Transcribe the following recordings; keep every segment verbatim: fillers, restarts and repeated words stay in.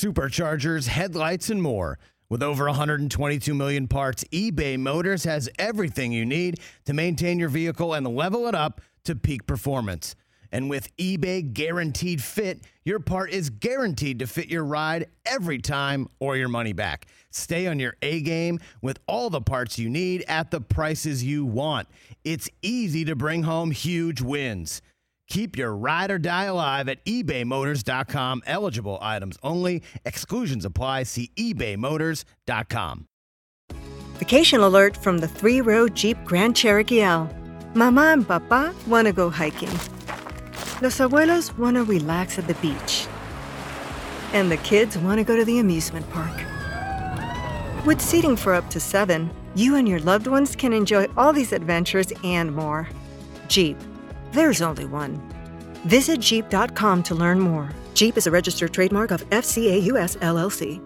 superchargers, headlights, and more. With over one hundred twenty-two million parts, eBay Motors has everything you need to maintain your vehicle and level it up to peak performance. And with eBay Guaranteed Fit, your part is guaranteed to fit your ride every time or your money back. Stay on your A-game with all the parts you need at the prices you want. It's easy to bring home huge wins. Keep your ride or die alive at ebay motors dot com. Eligible items only. Exclusions apply. See ebay motors dot com. Vacation alert from the three-row Jeep Grand Cherokee L. Mama and Papa want to go hiking. Los abuelos want to relax at the beach. And the kids want to go to the amusement park. With seating for up to seven, you and your loved ones can enjoy all these adventures and more. Jeep. There's only one. Visit Jeep dot com to learn more. Jeep is a registered trademark of F C A U S L L C.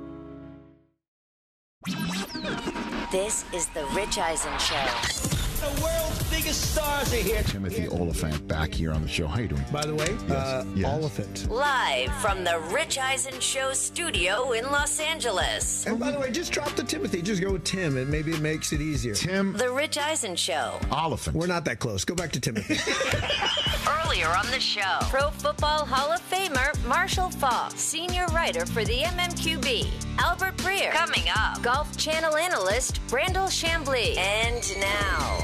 This is the Rich Eisen Show. The world's biggest stars are here. Timothy Oliphant back here on the show. How you doing? By the way, yes. uh, yes. Oliphant. Live from the Rich Eisen Show studio in Los Angeles. And by the way, just drop the Timothy. Just go with Tim, and maybe it makes it easier. Tim. The Rich Eisen Show. Oliphant. We're not that close. Go back to Timothy. Earlier on the show, Pro Football Hall of Famer Marshall Faulk, senior writer for the M M Q B, Albert Breer. Coming up, Golf Channel analyst Brandel Chambly. And now,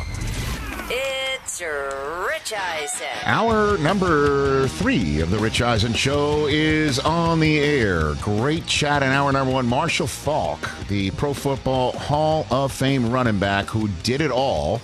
it's Rich Eisen. Hour number three of the Rich Eisen Show is on the air. Great chat in hour number one. Marshall Faulk, the Pro Football Hall of Fame running back who did it all.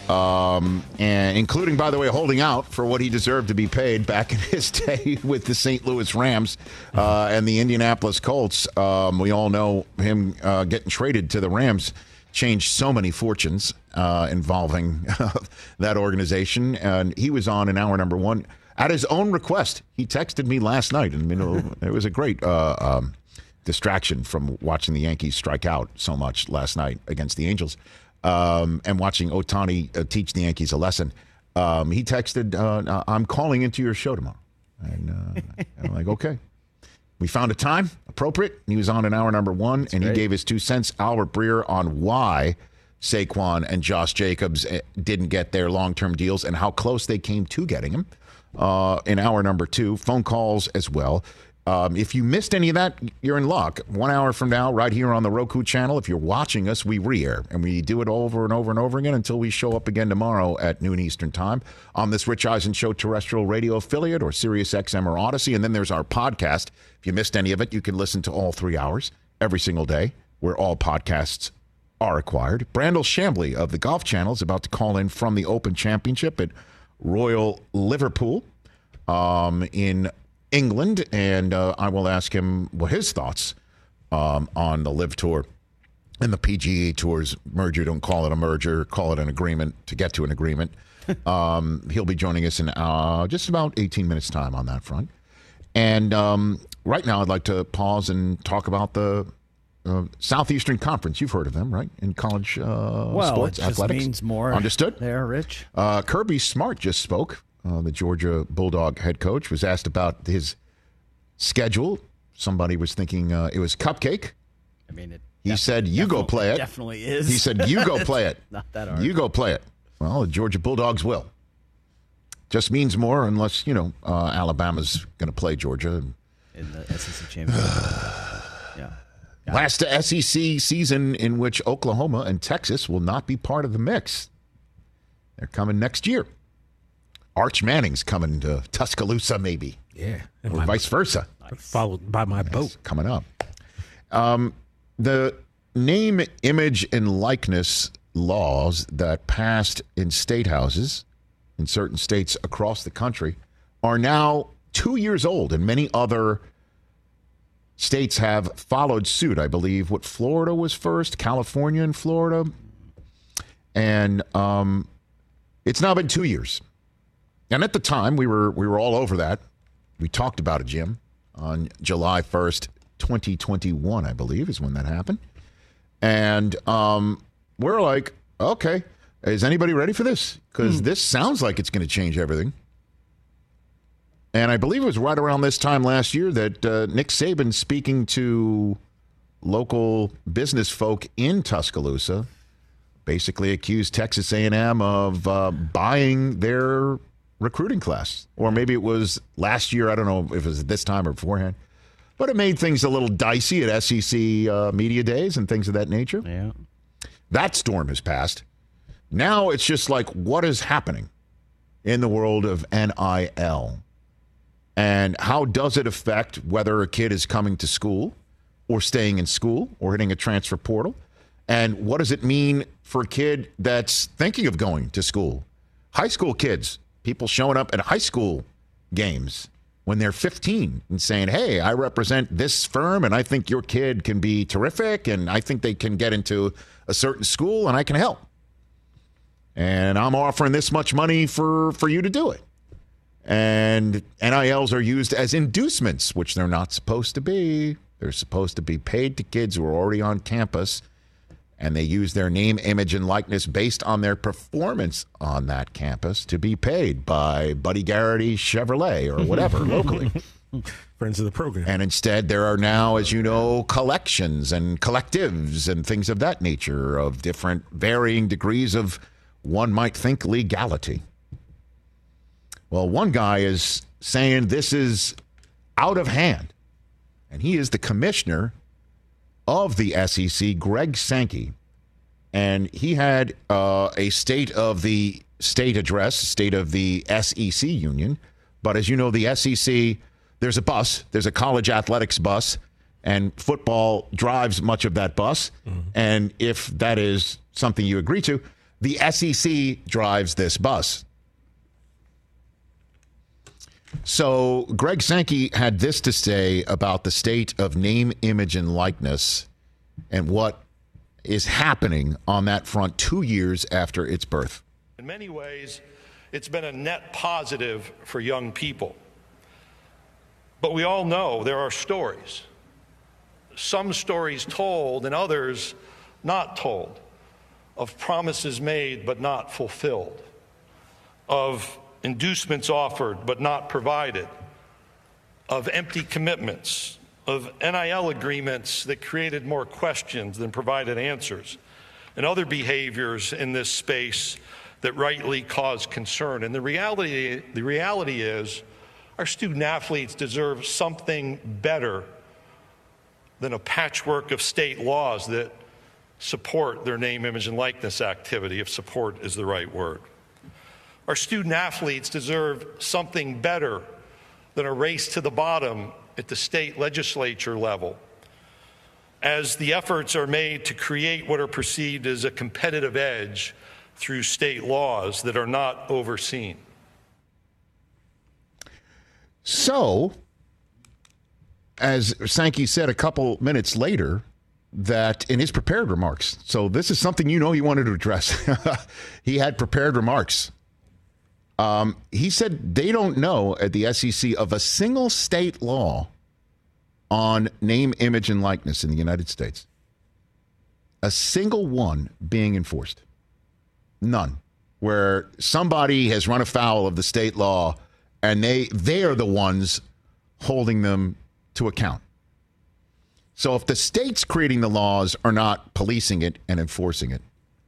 Um, and including, by the way, holding out for what he deserved to be paid back in his day with the Saint Louis Rams uh, and the Indianapolis Colts. Um, we all know him uh, getting traded to the Rams changed so many fortunes uh, involving that organization. And he was on in hour number one at his own request. He texted me last night, and you know, it was a great uh, um, distraction from watching the Yankees strike out so much last night against the Angels. Um, and watching Ohtani uh, teach the Yankees a lesson. Um, he texted, uh, I'm calling into your show tomorrow. And uh, I'm like, okay. We found a time appropriate. And he was on in hour number one, That's and great. He gave his two cents, Albert Breer, on why Saquon and Josh Jacobs didn't get their long-term deals and how close they came to getting them uh, in hour number two. Phone calls as well. Um, if you missed any of that, you're in luck. One hour from now, right here on the Roku channel, if you're watching us, we re-air. And we do it over and over and over again until we show up again tomorrow at noon Eastern time on this Rich Eisen Show terrestrial radio affiliate or Sirius X M or Odyssey. And then there's our podcast. If you missed any of it, you can listen to all three hours every single day where all podcasts are acquired. Brandel Chambly of the Golf Channel is about to call in from the Open Championship at Royal Liverpool um, in England, and uh, I will ask him what his thoughts um, on the Live Tour and the P G A Tour's merger. Don't call it a merger, call it an agreement to get to an agreement. um, he'll be joining us in uh, just about eighteen minutes time on that front. And um, right now I'd like to pause and talk about the uh, Southeastern Conference. You've heard of them, right? In college uh, well, sports, it just athletics. means more. Understood? There, Rich. Uh, Kirby Smart just spoke. Uh, the Georgia Bulldog head coach was asked about his schedule. Somebody was thinking uh, it was cupcake. I mean, it he said, "You go play it." Definitely is. He said, "You go play it." Not that hard. You go play it. Well, the Georgia Bulldogs will. Just means more, unless you know uh, Alabama's going to play Georgia in the S E C championship. yeah. Got Last it. S E C season in which Oklahoma and Texas will not be part of the mix. They're coming next year. Arch Manning's coming to Tuscaloosa, maybe. Yeah. Or vice versa. Nice. Followed by my boat. Coming up. Um, the name, image, and likeness laws that passed in state houses in certain states across the country are now two years old, and many other states have followed suit. I believe what Florida was first, California and Florida. And um, it's now been two years. And at the time, we were we were all over that. We talked about it, Jim, on July first, twenty twenty-one, I believe, is when that happened. And um, we're like, okay, is anybody ready for this? Because mm. this sounds like it's going to change everything. And I believe it was right around this time last year that uh, Nick Saban, speaking to local business folk in Tuscaloosa, basically accused Texas A and M of uh, buying their recruiting class. Or maybe it was last year. I don't know if it was this time or beforehand. But it made things a little dicey at S E C uh, media days and things of that nature. Yeah. That storm has passed. Now it's just like, what is happening in the world of N I L? And how does it affect whether a kid is coming to school or staying in school or hitting a transfer portal? And what does it mean for a kid that's thinking of going to school? High school kids, people showing up at high school games when they're fifteen and saying, hey, I represent this firm and I think your kid can be terrific and I think they can get into a certain school and I can help. And I'm offering this much money for, for you to do it. And N I Ls are used as inducements, which they're not supposed to be. They're supposed to be paid to kids who are already on campus, and they use their name, image, and likeness based on their performance on that campus to be paid by Buddy Garrity Chevrolet or whatever locally. Friends of the program. And instead, there are now, as you know, collections and collectives and things of that nature of different varying degrees of, one might think, legality. Well, one guy is saying this is out of hand, and he is the commissioner of the S E C, Greg Sankey, and he had uh, a state of the state address, state of the S E C union. But as you know, the S E C, there's a bus, there's a college athletics bus, and football drives much of that bus. Mm-hmm. And if that is something you agree to, the S E C drives this bus. So Greg Sankey had this to say about the state of name, image, and likeness and what is happening on that front two years after its birth. In many ways, it's been a net positive for young people. But we all know there are stories. Some stories told and others not told, of promises made but not fulfilled, of inducements offered but not provided, of empty commitments, of N I L agreements that created more questions than provided answers, and other behaviors in this space that rightly cause concern. And the reality, the reality is our student athletes deserve something better than a patchwork of state laws that support their name, image, and likeness activity, if support is the right word. Our student athletes deserve something better than a race to the bottom at the state legislature level, as the efforts are made to create what are perceived as a competitive edge through state laws that are not overseen. So, as Sankey said a couple minutes later, that in his prepared remarks, so this is something you know he wanted to address. He had prepared remarks. Um, he said they don't know at the S E C of a single state law on name, image, and likeness in the United States. A single one being enforced. None. Where somebody has run afoul of the state law and they they are the ones holding them to account. So if the states creating the laws are not policing it and enforcing it,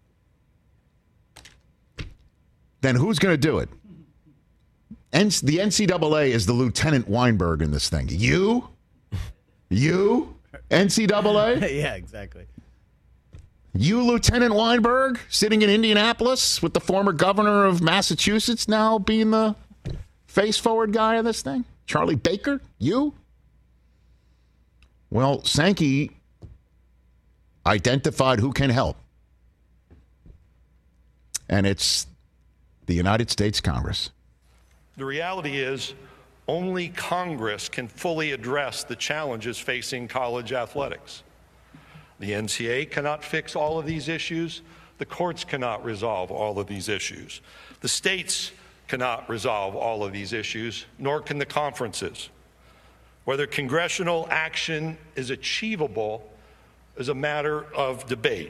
then who's going to do it? And the N C double A is the Lieutenant Weinberg in this thing. You? You? N C double A? Yeah, exactly. You, Lieutenant Weinberg, sitting in Indianapolis with the former governor of Massachusetts now being the face-forward guy of this thing? Charlie Baker? You? Well, Sankey identified who can help. And it's the United States Congress. The reality is only Congress can fully address the challenges facing college athletics. The N C A A cannot fix all of these issues. The courts cannot resolve all of these issues. The states cannot resolve all of these issues, nor can the conferences. Whether congressional action is achievable is a matter of debate,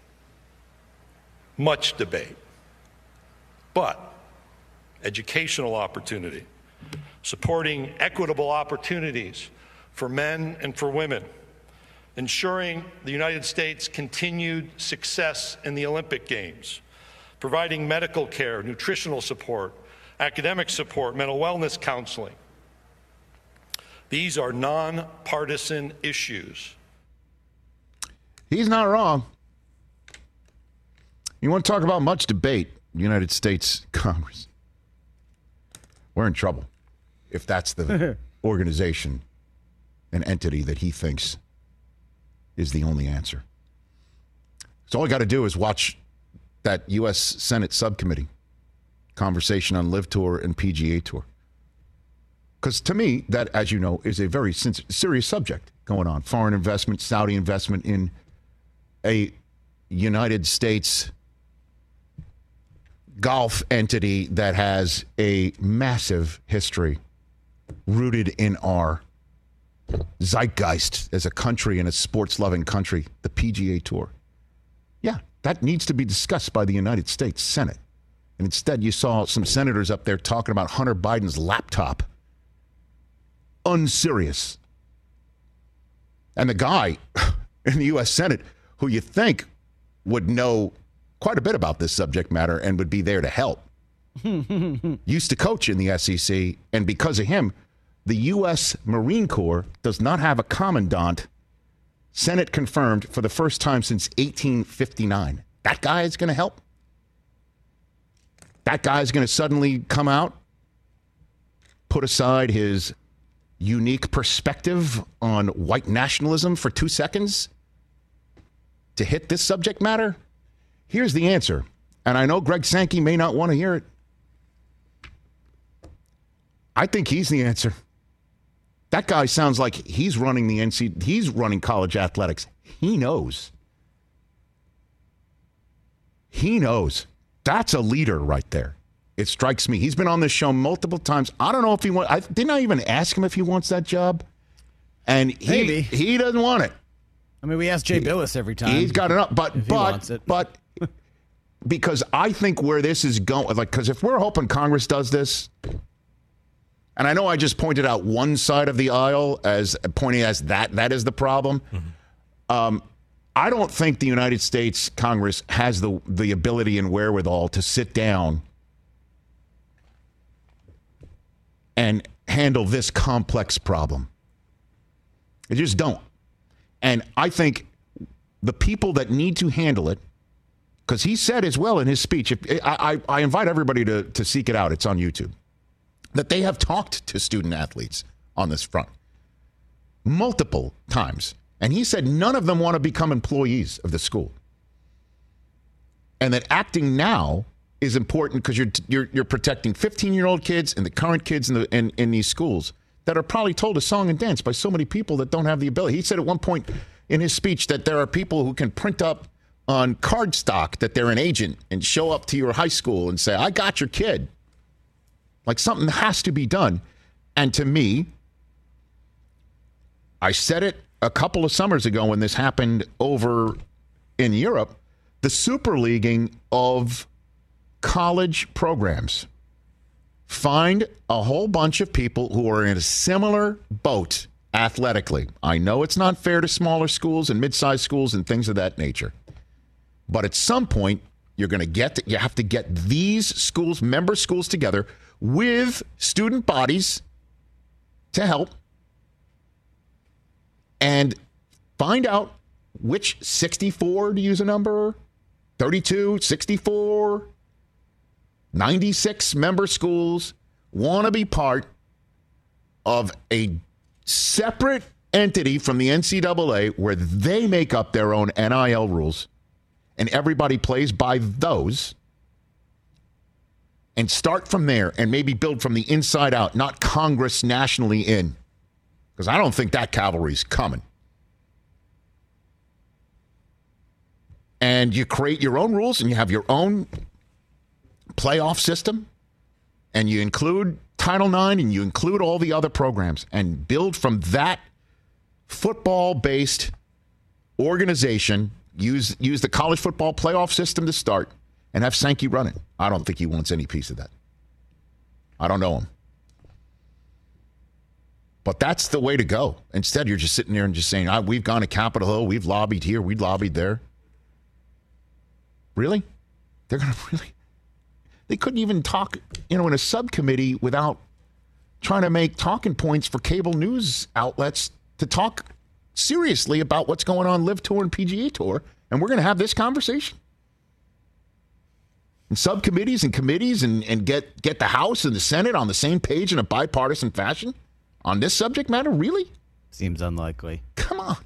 much debate. But educational opportunity, supporting equitable opportunities for men and for women, ensuring the United States' continued success in the Olympic Games, providing medical care, nutritional support, academic support, mental wellness counseling. These are nonpartisan issues. He's not wrong. You want to talk about much debate, United States Congress. We're in trouble if that's the organization, an entity that he thinks is the only answer. So all you got to do is watch that U S Senate subcommittee conversation on Live Tour and P G A Tour. Because to me, that, as you know, is a very serious subject going on. Foreign investment, Saudi investment in a United States golf entity that has a massive history rooted in our zeitgeist as a country and a sports-loving country, the P G A Tour. Yeah, that needs to be discussed by the United States Senate. And instead, you saw some senators up there talking about Hunter Biden's laptop. Unserious. And the guy in the U S Senate who you think would know quite a bit about this subject matter and would be there to help. Used to coach in the S E C, and because of him, the U S Marine Corps does not have a commandant. Senate confirmed for the first time since eighteen fifty-nine. That guy is going to help. That guy is going to suddenly come out, put aside his unique perspective on white nationalism for two seconds to hit this subject matter? Here's the answer. And I know Greg Sankey may not want to hear it. I think he's the answer. That guy sounds like he's running the N C double A, he's running college athletics. He knows. He knows. That's a leader right there. It strikes me. He's been on this show multiple times. I don't know if he wants, I didn't I even ask him if he wants that job? And he, Maybe. he doesn't want it. I mean, we ask Jay Billis every time. He's got it up, but if he but wants it. but because I think where this is going, like, because if we're hoping Congress does this, and I know I just pointed out one side of the aisle as pointing as that that is the problem. Mm-hmm. Um, I don't think the United States Congress has the the ability and wherewithal to sit down and handle this complex problem. They just don't. And I think the people that need to handle it, because he said as well in his speech, if, I, I, I invite everybody to, to seek it out. It's on YouTube. That they have talked to student athletes on this front multiple times. And he said none of them want to become employees of the school. And that acting now is important because you're, you're you're protecting fifteen-year-old kids and the current kids in, the, in, in these schools that are probably told a song and dance by so many people that don't have the ability. He said at one point in his speech that there are people who can print up on cardstock that they're an agent and show up to your high school and say, I got your kid. Like, something has to be done. And to me, I said it a couple of summers ago when this happened over in Europe, the super leaguing of college programs. Find a whole bunch of people who are in a similar boat athletically. I know it's not fair to smaller schools and mid-sized schools and things of that nature. But at some point, you're going to get to, you have to get these schools, member schools together with student bodies to help and find out which sixty-four, to use a number, thirty-two, sixty-four, ninety-six member schools want to be part of a separate entity from the N C double A where they make up their own N I L rules and everybody plays by those, and start from there and maybe build from the inside out, not Congress nationally in, because I don't think that cavalry's coming. And you create your own rules and you have your own playoff system and you include Title nine and you include all the other programs and build from that football-based organization. Use use the college football playoff system to start and have Sankey run it. I don't think he wants any piece of that. I don't know him. But that's the way to go. Instead, you're just sitting there and just saying, ah, we've gone to Capitol Hill, we've lobbied here, we've lobbied there. Really? They're going to really? They couldn't even talk, you know, in a subcommittee without trying to make talking points for cable news outlets to talk seriously about what's going on Live Tour and P G A Tour. And we're going to have this conversation? And subcommittees and committees and, and get, get the House and the Senate on the same page in a bipartisan fashion on this subject matter? Really? Seems unlikely. Come on.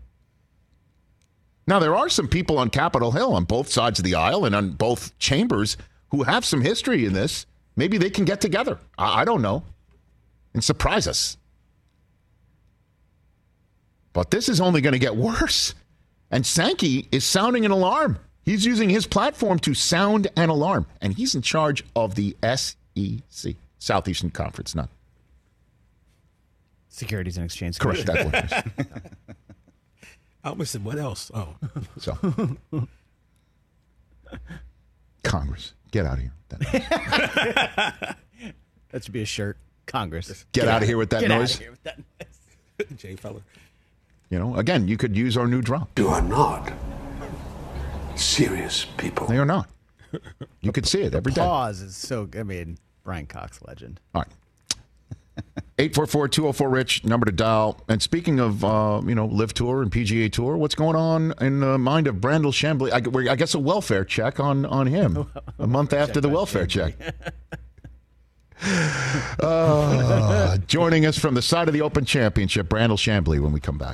Now, there are some people on Capitol Hill on both sides of the aisle and on both chambers who have some history in this. Maybe they can get together. I, I don't know. And surprise us. But this is only going to get worse. And Sankey is sounding an alarm. He's using his platform to sound an alarm. And he's in charge of the S E C, Southeastern Conference, not Securities and Exchange Commission. Correct. That one. I almost said, what else? Oh. So, Congress, get out of here. That should be a shirt. Congress. Get, get out of here with that get noise. Out of here with that noise. Jay Feller. You know, again, you could use our new drum. You are not serious people. They are not. You could see it every day. Pause is so, I mean, Brian Cox legend. All right. eight four four, two oh four, RICH, number to dial. And speaking of, uh, you know, Live Tour and P G A Tour, what's going on in the mind of Brandel Chambly? I, I guess a welfare check on, on him a month after the welfare check. uh, joining us from the side of the Open Championship, Brandel Chambly, when we come back.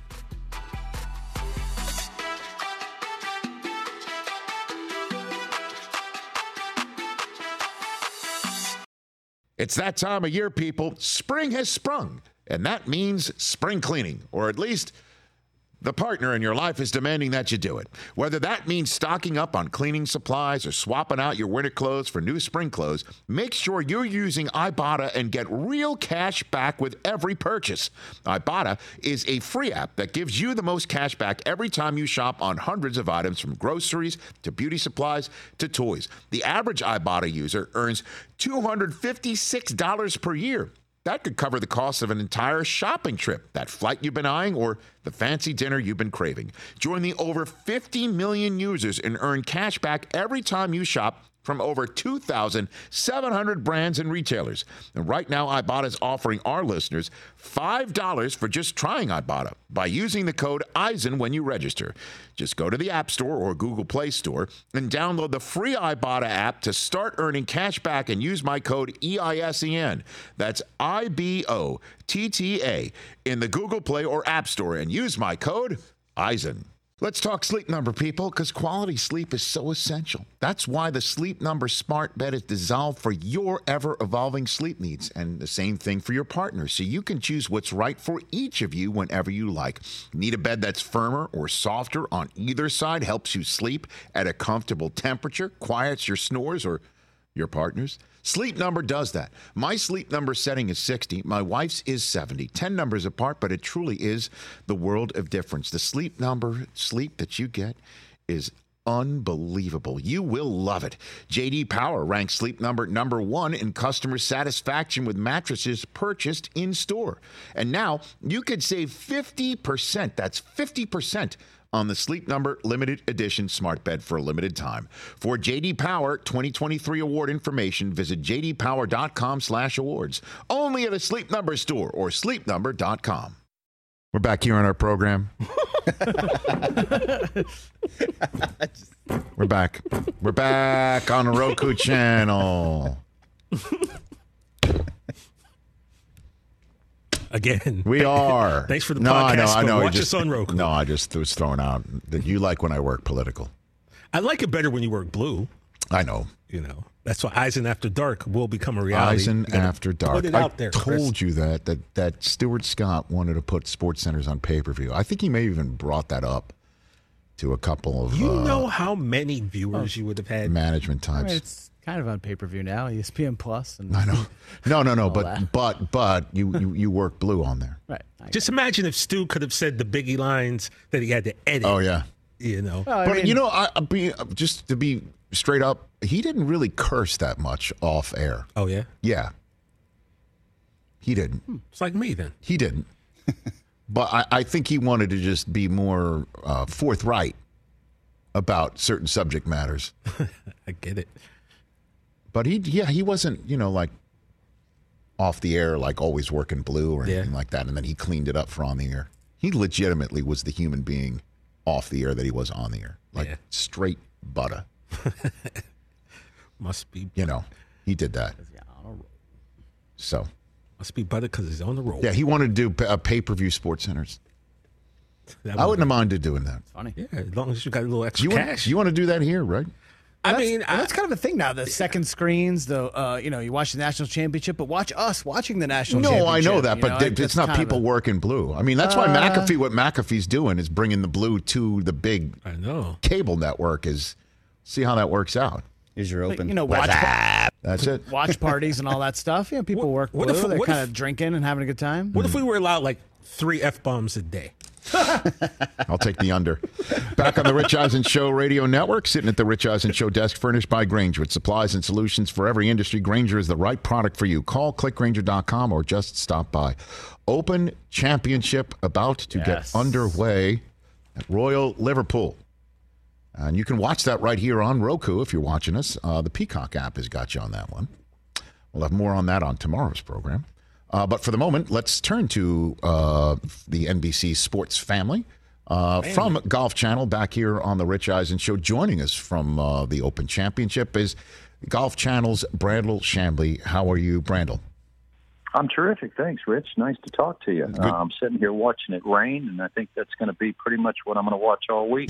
It's that time of year, people. Spring has sprung, and that means spring cleaning, or at least the partner in your life is demanding that you do it. Whether that means stocking up on cleaning supplies or swapping out your winter clothes for new spring clothes, make sure you're using Ibotta and get real cash back with every purchase. Ibotta is a free app that gives you the most cash back every time you shop on hundreds of items, from groceries to beauty supplies to toys. The average Ibotta user earns two hundred fifty-six dollars per year. That could cover the cost of an entire shopping trip, that flight you've been eyeing, or the fancy dinner you've been craving. Join the over fifty million users and earn cash back every time you shop from over two thousand seven hundred brands and retailers. And right now, Ibotta is offering our listeners five dollars for just trying Ibotta by using the code Eisen when you register. Just go to the App Store or Google Play Store and download the free Ibotta app to start earning cash back and use my code E I S E N. That's I B O T T A in the Google Play or App Store and use my code Eisen. Let's talk Sleep Number, people, because quality sleep is so essential. That's why the Sleep Number smart bed is designed for your ever-evolving sleep needs, and the same thing for your partner, so you can choose what's right for each of you whenever you like. Need a bed that's firmer or softer on either side, helps you sleep at a comfortable temperature, quiets your snores or your partner's? Sleep Number does that. My Sleep Number setting is sixty. My wife's is seventy. ten numbers apart, but it truly is the world of difference. The Sleep Number sleep that you get is unbelievable. You will love it. J D Power ranks Sleep Number number one in customer satisfaction with mattresses purchased in store. And now you could save fifty percent. That's fifty percent on the Sleep Number limited edition smart bed for a limited time. For J D Power twenty twenty-three award information, visit j d power dot com slash awards. Only at a Sleep Number store or sleep number dot com. We're back here on our program. We're back. We're back on the Roku channel. Again. We are. Thanks for the no, podcast. I know, I know. Watch just, us on Roku. No, I just was throwing out that you like when I work political. I like it better when you work blue. I know. You know. That's why Eisen After Dark will become a reality. Eisen After Dark. Put it I out there, told Chris. you that, that that Stuart Scott wanted to put Sports Centers on pay-per-view. I think he may have even brought that up to a couple of You uh, know how many viewers you would have had? management I types. mean, it's kind of on pay-per-view now, E S P N Plus. And I know. No, no, no. all But that. but but you, you you work blue on there. Right. I Just imagine if Stu could have said the Biggie lines that he had to edit. Oh yeah. You know. Well, I But mean, you know, I, I be just to be straight up, he didn't really curse that much off air. Oh, yeah? Yeah. He didn't. It's like me then. He didn't. But I, I think he wanted to just be more uh, forthright about certain subject matters. I get it. But he, yeah, he wasn't, you know, like off the air, like always working blue or anything Yeah. like that. And then he cleaned it up for on the air. He legitimately was the human being off the air that he was on the air, like Yeah. straight butter. Must be, You know, he did that. So, must be butter because he's on the roll. yeah, he wanted to do p- a pay-per-view Sports Centers. That I would- wouldn't have minded doing that. Funny. Yeah, as long as you got a little extra You want, cash. you want to do that here, right? I That's- mean, well, I, that's kind of a thing now. The second screens, the uh, you know, you watch the national championship, but watch us watching the national No, championship. I know that, you but know, th- it- it's not kind of people a- working blue. I mean, that's why McAfee, what McAfee's doing is bringing the blue to the big I know. cable network. Is see how that works out. Is your open? You know, watch That's it. watch parties and all that stuff. You know, people work what blue. if- They're what kind if- of drinking and having a good time. What if we were allowed like three F bombs a day? I'll take the under. Back on the Rich Eisen Show radio network, sitting at the Rich Eisen Show desk, furnished by Granger. With supplies and solutions for every industry, Granger is the right product for you. Call click granger dot com or just stop by. Open Championship about to Yes. get underway at Royal Liverpool. And you can watch that right here on Roku if you're watching us. Uh, the Peacock app has got you on that one. We'll have more on that on tomorrow's program. Uh, but for the moment, let's turn to uh, the N B C Sports family. Uh, from Golf Channel, back here on the Rich Eisen Show. Joining us from uh, the Open Championship is Golf Channel's Brandel Chambly. How are you, Brandel? I'm terrific. Thanks, Rich. Nice to talk to you. Uh, I'm sitting here watching it rain, and I think that's going to be pretty much what I'm going to watch all week.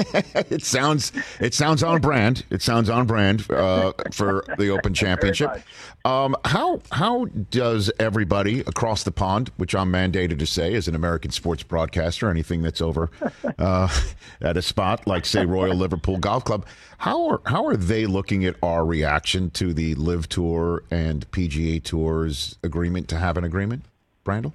it sounds it sounds on brand. It sounds on brand uh, for the Open Championship. Um, how how does everybody across the pond, which I'm mandated to say as an American sports broadcaster, anything that's over uh, at a spot like say Royal Liverpool Golf Club, how are how are they looking at our reaction to the Live Tour and P G A Tour's agreement to have an agreement, Brandel?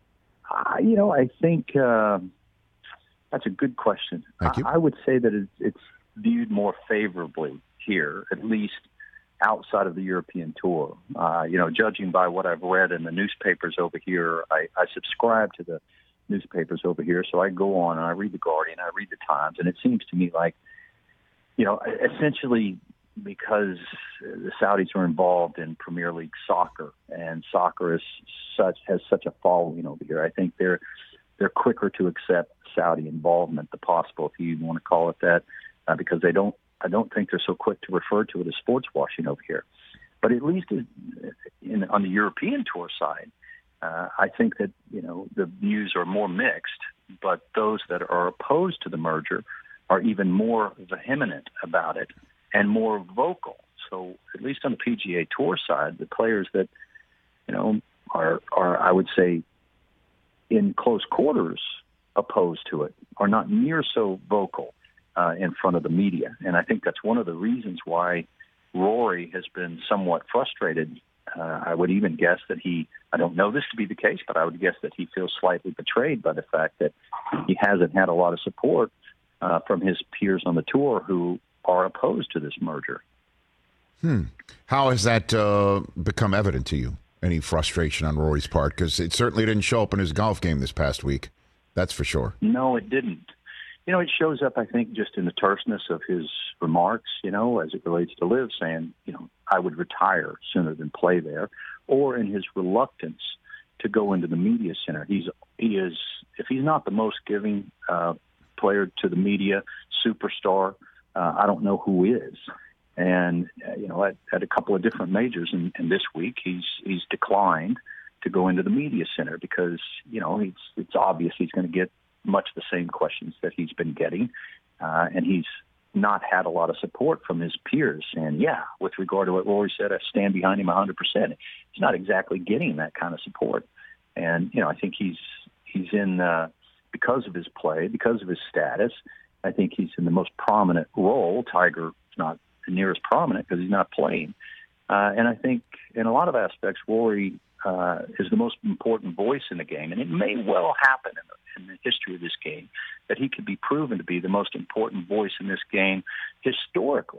Uh, you know, I think uh, that's a good question. Thank you. I, I would say that it's, it's viewed more favorably here, at least outside of the European Tour. Uh, you know, judging by what I've read in the newspapers over here, I, I subscribe to the newspapers over here, so I go on and I read the Guardian, I read the Times, and it seems to me like, you know, essentially because the Saudis are involved in Premier League soccer, and soccer is such has such a following over here. I think they're they're quicker to accept Saudi involvement, the possible, if you even want to call it that, uh, because they don't. I don't think they're so quick to refer to it as sports washing over here. But at least in, in, on the European Tour side, uh, I think that you know the views are more mixed. But those that are opposed to the merger are even more vehement about it and more vocal. So at least on the P G A Tour side, the players that, you know, are, are I would say, in close quarters opposed to it are not near so vocal uh, in front of the media. And I think that's one of the reasons why Rory has been somewhat frustrated. Uh, I would even guess that he, I don't know this to be the case, but I would guess that he feels slightly betrayed by the fact that he hasn't had a lot of support uh, from his peers on the tour who are opposed to this merger. Hmm. How has that uh, become evident to you? Any frustration on Rory's part? Because it certainly didn't show up in his golf game this past week. That's for sure. No, it didn't. You know, it shows up, I think, just in the terseness of his remarks, you know, as it relates to Liv, saying, you know, I would retire sooner than play there, or in his reluctance to go into the media center. He's he is, if he's not the most giving uh, player to the media, superstar, uh, I don't know who is. And, uh, you know, at, at a couple of different majors, and, and this week he's he's declined to go into the media center because, you know, it's, it's obvious he's going to get much the same questions that he's been getting. Uh, and he's not had a lot of support from his peers. And, yeah, with regard to what Rory said, I stand behind him one hundred percent. He's not exactly getting that kind of support. And, you know, I think he's he's in, uh, because of his play, because of his status, I think he's in the most prominent role. Tiger's not near as prominent because he's not playing. Uh, and I think in a lot of aspects, Rory uh, is the most important voice in the game. And it may well happen in the, in the history of this game that he could be proven to be the most important voice in this game historically,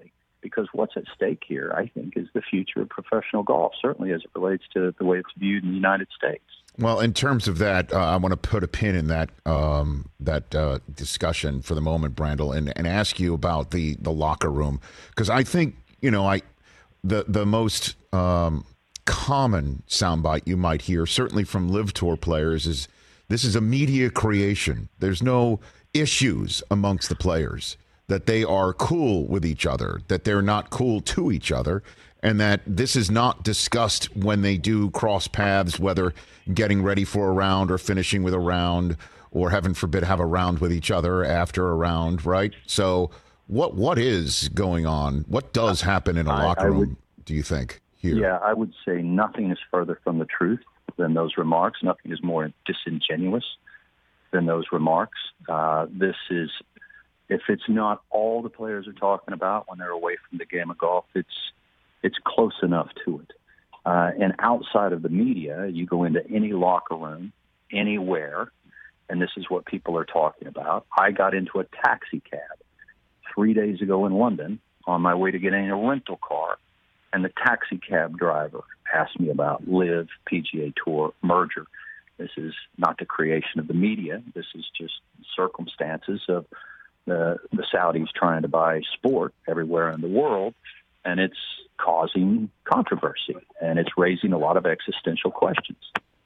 because what's at stake here, I think, is the future of professional golf, certainly as it relates to the way it's viewed in the United States. Well, in terms of that, uh, I want to put a pin in that um, that uh, discussion for the moment, Brandel, and, and ask you about the, the locker room, because I think, you know, I the the most um, common soundbite you might hear, certainly from Live Tour players, is this is a media creation. There's no issues amongst the players, that they are cool with each other, that they're not cool to each other, and that this is not discussed when they do cross paths, whether getting ready for a round or finishing with a round, or heaven forbid have a round with each other after a round, right? So what what is going on? What does happen in a I, locker I room, would, do you think, here? Yeah, I would say nothing is further from the truth than those remarks. Nothing is more disingenuous than those remarks. Uh, this is, if it's not all the players are talking about when they're away from the game of golf, it's it's close enough to it. Uh, and outside of the media, you go into any locker room, anywhere, and this is what people are talking about. I got into a taxi cab three days ago in London on my way to getting a rental car, and the taxi cab driver asked me about Live P G A Tour merger. This is not the creation of the media. This is just circumstances of the, the Saudis trying to buy sport everywhere in the world, and it's causing controversy, and it's raising a lot of existential questions.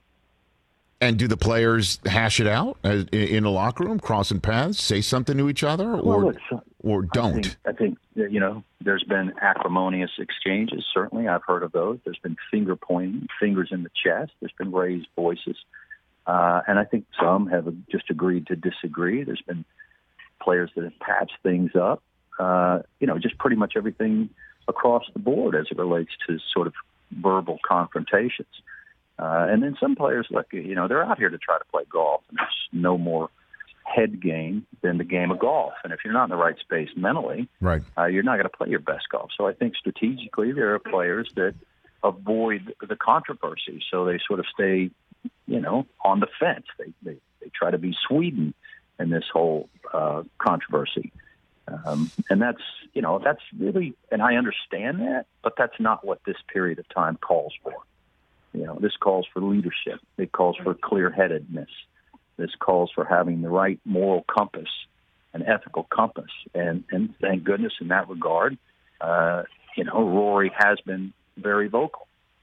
And do the players hash it out in the locker room, crossing paths, say something to each other, or well, look, or don't? I think, I think, you know, there's been acrimonious exchanges, certainly. I've heard of those. There's been finger pointing, fingers in the chest. There's been raised voices. Uh, and I think some have just agreed to disagree. There's been players that have patched things up, uh, you know, just pretty much everything across the board as it relates to sort of verbal confrontations. Uh, and then some players, like, you know, they're out here to try to play golf, and there's no more head game than the game of golf. And if you're not in the right space mentally, right, uh, you're not going to play your best golf. So I think strategically there are players that avoid the controversy. So they sort of stay, you know, on the fence. They, they, they try to be Sweden in this whole uh, controversy. Um, and that's, you know, that's really, and I understand that, but that's not what this period of time calls for. You know, this calls for leadership. It calls for clear-headedness. This calls for having the right moral compass and ethical compass. And, and thank goodness in that regard, uh, you know, Rory has been very vocal.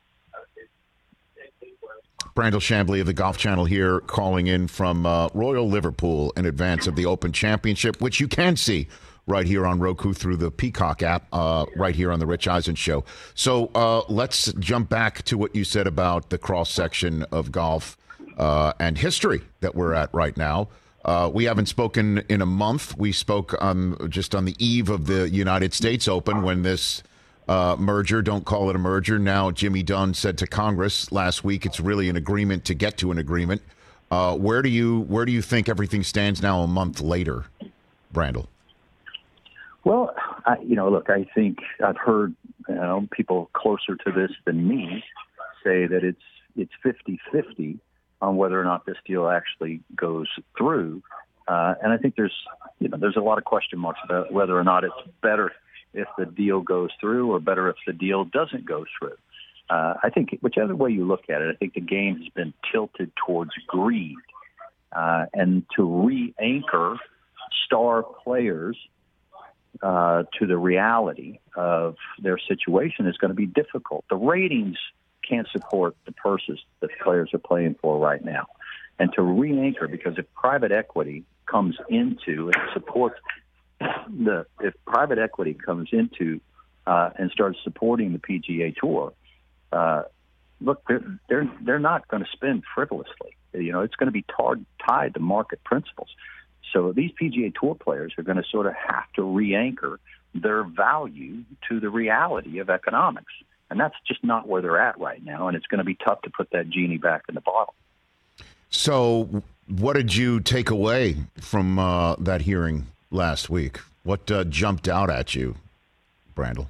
Brandel Chamblee of the Golf Channel here, calling in from uh, Royal Liverpool in advance of the Open Championship, which you can see right here on Roku through the Peacock app, uh, right here on the Rich Eisen Show. So uh, let's jump back to what you said about the cross-section of golf uh, and history that we're at right now. Uh, we haven't spoken in a month. We spoke um, just on the eve of the United States Open when this uh, merger, don't call it a merger. Now Jimmy Dunn said to Congress last week it's really an agreement to get to an agreement. Uh, where do you where do you think everything stands now a month later, Brandel? Well, I, you know, look, I think I've heard, you know, people closer to this than me say that it's it's fifty-fifty on whether or not this deal actually goes through. Uh, and I think there's, you know, there's a lot of question marks about whether or not it's better if the deal goes through or better if the deal doesn't go through. Uh, I think whichever way you look at it, I think the game has been tilted towards greed uh, and to re-anchor star players Uh, to the reality of their situation is going to be difficult. The ratings can't support the purses that players are playing for right now. And to re-anchor, because if private equity comes into and supports the, if private equity comes into uh, and starts supporting the P G A Tour, uh, look, they're, they're, they're not going to spend frivolously. You know, it's going to be tar- tied to market principles. So these P G A Tour players are going to sort of have to re-anchor their value to the reality of economics. And that's just not where they're at right now, and it's going to be tough to put that genie back in the bottle. So what did you take away from uh, that hearing last week? What uh, jumped out at you, Brandel?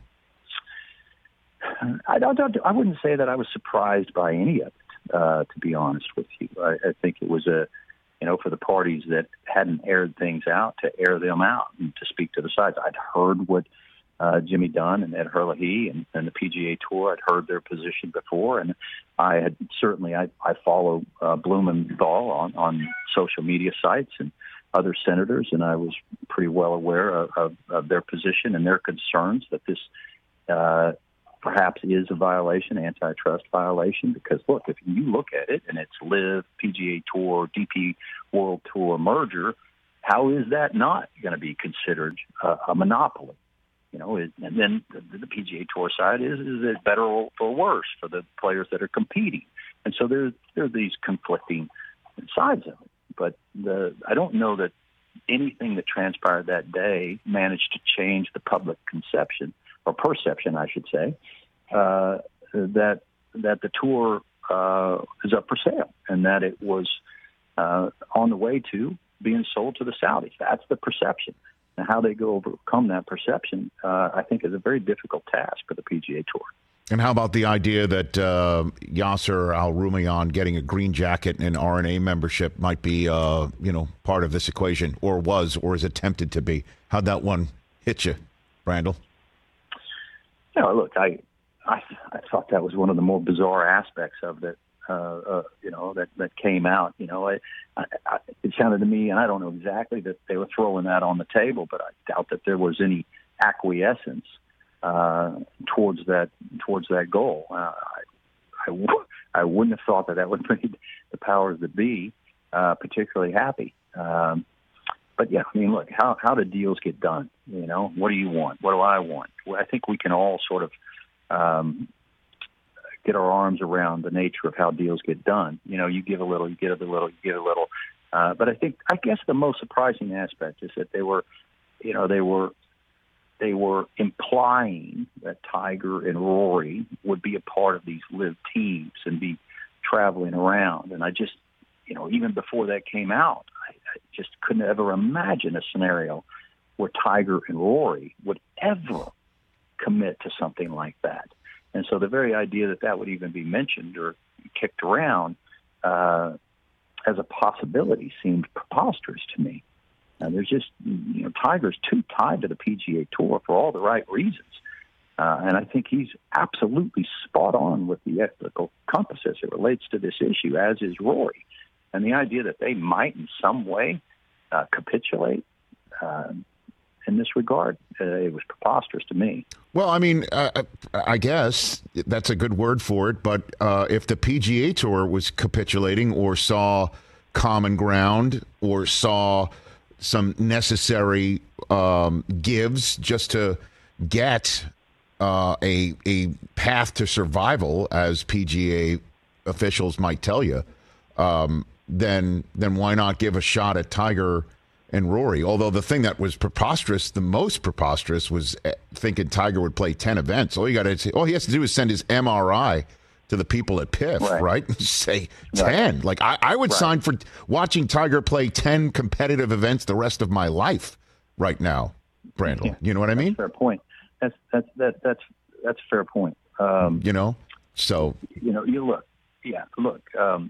I, don't, I wouldn't say that I was surprised by any of it, uh, to be honest with you. I, I think it was a you know, for the parties that hadn't aired things out to air them out and to speak to the sides. I'd heard what uh, Jimmy Dunn and Ed Herlihy and, and the P G A Tour. I'd heard their position before, and I had certainly I, I follow uh, Blumenthal on, on social media sites and other senators, and I was pretty well aware of, of, of their position and their concerns that this uh, perhaps is a violation, antitrust violation, because, look, if you look at it, and it's LIV, P G A Tour, D P World Tour merger, how is that not going to be considered uh, a monopoly? You know, it, and then the, the P G A Tour side is, is it better or, or worse for the players that are competing? And so there, there are these conflicting sides of it. But the, I don't know that anything that transpired that day managed to change the public conception, or perception, I should say, uh, that that the tour uh, is up for sale and that it was uh, on the way to being sold to the Saudis. That's the perception. And how they go overcome that perception, uh, I think, is a very difficult task for the P G A Tour. And how about the idea that uh, Yasser Al-Rumayyan getting a green jacket and R N A membership might be, uh, you know, part of this equation, or was, or is attempted to be? How'd that one hit you, Brandel? You know, look, I, I, I thought that was one of the more bizarre aspects of that. Uh, uh, you know, that, that came out. You know, I, I, I, it sounded to me, and I don't know exactly that they were throwing that on the table, but I doubt that there was any acquiescence uh, towards that towards that goal. Uh, I, I, w- I wouldn't have thought that that would make the powers that be uh, particularly happy. Um, but yeah, I mean, look, how how do deals get done? You know, what do you want? What do I want? Well, I think we can all sort of um, get our arms around the nature of how deals get done. You know, you give a little, you get a little, you give a little. Uh, but I think, I guess the most surprising aspect is that they were, you know, they were, they were implying that Tiger and Rory would be a part of these LIV teams and be traveling around. And I just, you know, even before that came out, I, I just couldn't ever imagine a scenario where Tiger and Rory would ever commit to something like that. And so the very idea that that would even be mentioned or kicked around uh, as a possibility seemed preposterous to me. And there's just, you know, Tiger's too tied to the P G A Tour for all the right reasons. Uh, and I think he's absolutely spot on with the ethical compass as it relates to this issue, as is Rory. And the idea that they might in some way uh, capitulate uh, in this regard, uh, it was preposterous to me. Well, I mean, uh, I guess that's a good word for it. But uh, if the P G A Tour was capitulating or saw common ground or saw some necessary um, gives just to get uh, a a path to survival, as P G A officials might tell you, um, then then why not give a shot at Tiger and Rory? Although the thing that was preposterous, the most preposterous, was thinking Tiger would play ten events. All you got to say, all he has to do is send his M R I to the people at P I F, right? right? Say ten. Right. Like I, I would right. sign for watching Tiger play ten competitive events the rest of my life right now, Brandel. Yeah. You know what I mean? That's a fair point. That's that's that, that's that's a fair point. Um, you know, so you know, you look, yeah, look. Um,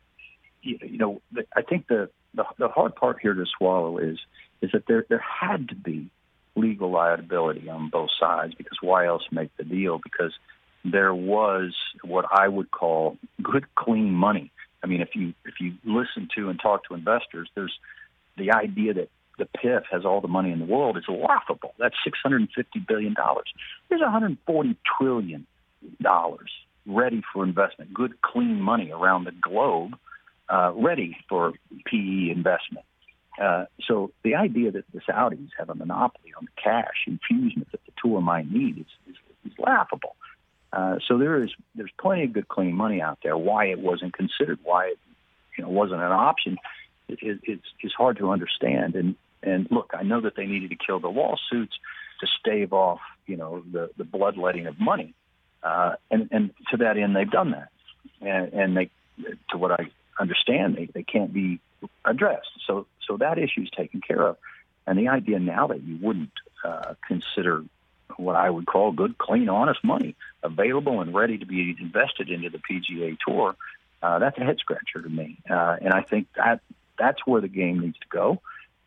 you, you know, I think the. The, the hard part here to swallow is is that there there had to be legal liability on both sides, because why else make the deal? Because there was what I would call good, clean money. I mean, if you if you listen to and talk to investors, there's the idea that the P I F has all the money in the world is laughable. That's six hundred fifty billion dollars. There's one hundred forty trillion dollars ready for investment, good, clean money around the globe. Uh, ready for P E investment. Uh, so the idea that the Saudis have a monopoly on the cash infusion that the tour might need is, is, is laughable. Uh, so there is there's plenty of good, clean money out there. Why it wasn't considered, why it you know wasn't an option, it, it, it's it's hard to understand. And and look, I know that they needed to kill the lawsuits to stave off you know the the bloodletting of money, uh, and and to that end they've done that, and, and they to what I understand they, they can't be addressed. So so that issue is taken care of. And the idea now that you wouldn't uh, consider what I would call good, clean, honest money available and ready to be invested into the P G A Tour, uh, that's a head-scratcher to me. Uh, and I think that that's where the game needs to go.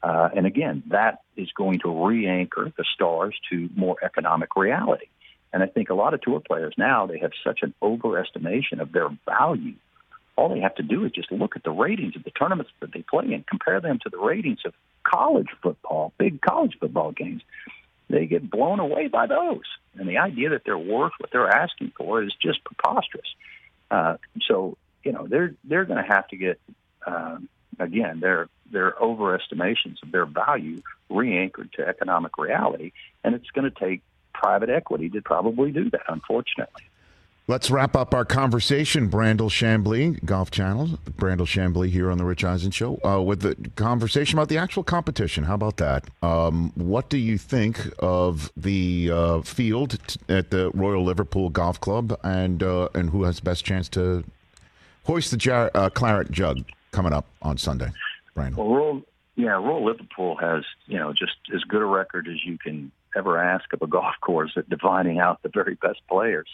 Uh, and again, that is going to re-anchor the stars to more economic reality. And I think a lot of tour players now, they have such an overestimation of their value. All they have to do is just look at the ratings of the tournaments that they play and compare them to the ratings of college football, big college football games. They get blown away by those. And the idea that they're worth what they're asking for is just preposterous. Uh, so, you know, they're they're going to have to get, um, again, their their overestimations of their value re-anchored to economic reality. And it's going to take private equity to probably do that, unfortunately. Let's wrap up our conversation, Brandel Chamblee, Golf Channel. Brandel Chamblee here on the Rich Eisen Show, uh, with the conversation about the actual competition. How about that? Um, what do you think of the uh, field t- at the Royal Liverpool Golf Club, and uh, and who has the best chance to hoist the jar- uh, claret jug coming up on Sunday, Brandel? Well, Royal, yeah, Royal Liverpool has, you know, just as good a record as you can ever ask of a golf course at dividing out the very best players.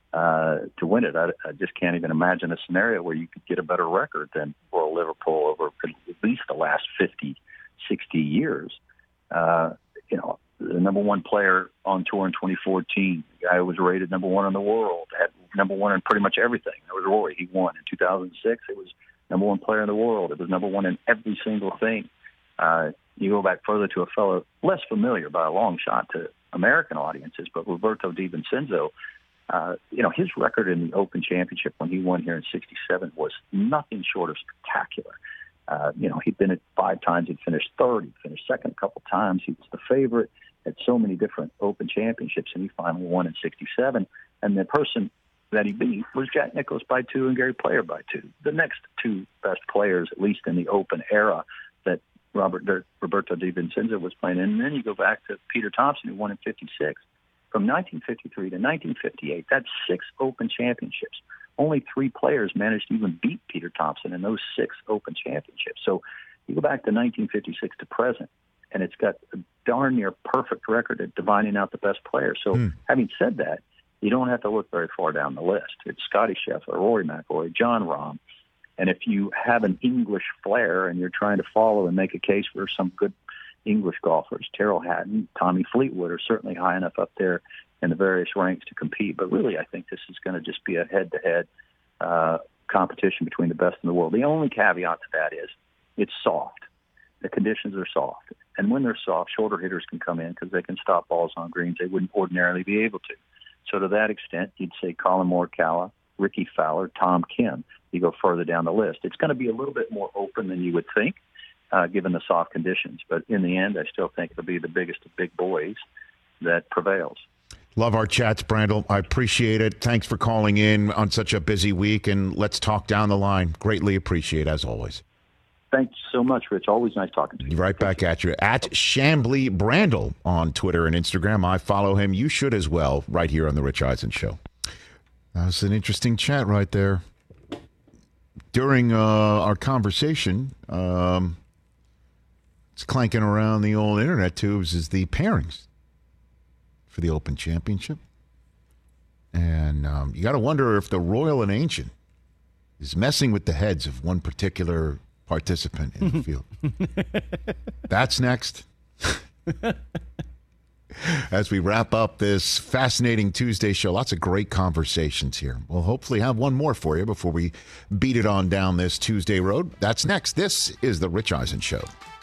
Uh, to win it, I, I just can't even imagine a scenario where you could get a better record than Royal Liverpool over at least the last fifty, sixty years. Uh, you know, the number one player on tour in twenty fourteen, the guy who was rated number one in the world, had number one in pretty much everything. That was Rory. He won. In two thousand six, it was number one player in the world. It was number one in every single thing. Uh, you go back further to a fellow less familiar by a long shot to American audiences, but Roberto Di Vincenzo. Uh, you know, his record in the Open Championship when he won here in sixty-seven was nothing short of spectacular. Uh, you know, he'd been it five times. He'd finished third. He'd finished second a couple times. He was the favorite at so many different Open Championships, and he finally won in sixty-seven. And the person that he beat was Jack Nicklaus by two and Gary Player by two. The next two best players, at least in the Open era, that Robert Roberto Di Vincenzo was playing in. And then you go back to Peter Thompson, who won in fifty-six. From nineteen fifty-three to nineteen fifty-eight, that's six Open Championships. Only three players managed to even beat Peter Thompson in those six Open Championships. So you go back to nineteen fifty-six to present, and it's got a darn near perfect record at dividing out the best players. So mm. having said that, you don't have to look very far down the list. It's Scotty Scheffler, Rory McIlroy, Jon Rahm. And if you have an English flair and you're trying to follow and make a case for some good English golfers, Terrell Hatton, Tommy Fleetwood are certainly high enough up there in the various ranks to compete. But really, I think this is going to just be a head-to-head uh, competition between the best in the world. The only caveat to that is it's soft. The conditions are soft. And when they're soft, shorter hitters can come in because they can stop balls on greens they wouldn't ordinarily be able to. So to that extent, you'd say Colin Morikawa, Ricky Fowler, Tom Kim. You go further down the list. It's going to be a little bit more open than you would think. Uh, given the soft conditions. But in the end, I still think it'll be the biggest of big boys that prevails. Love our chats, Brandel. I appreciate it. Thanks for calling in on such a busy week, and let's talk down the line. Greatly appreciate, as always. Thanks so much, Rich. Always nice talking to you. Right back at you. At Chamblee Brandel on Twitter and Instagram. I follow him. You should as well, right here on The Rich Eisen Show. That was an interesting chat right there. During uh, our conversation, um, it's clanking around the old internet tubes is the pairings for the Open Championship. And um, you got to wonder if the Royal and Ancient is messing with the heads of one particular participant in the field. That's next. As we wrap up this fascinating Tuesday show, lots of great conversations here. We'll hopefully have one more for you before we beat it on down this Tuesday road. That's next. This is The Rich Eisen Show.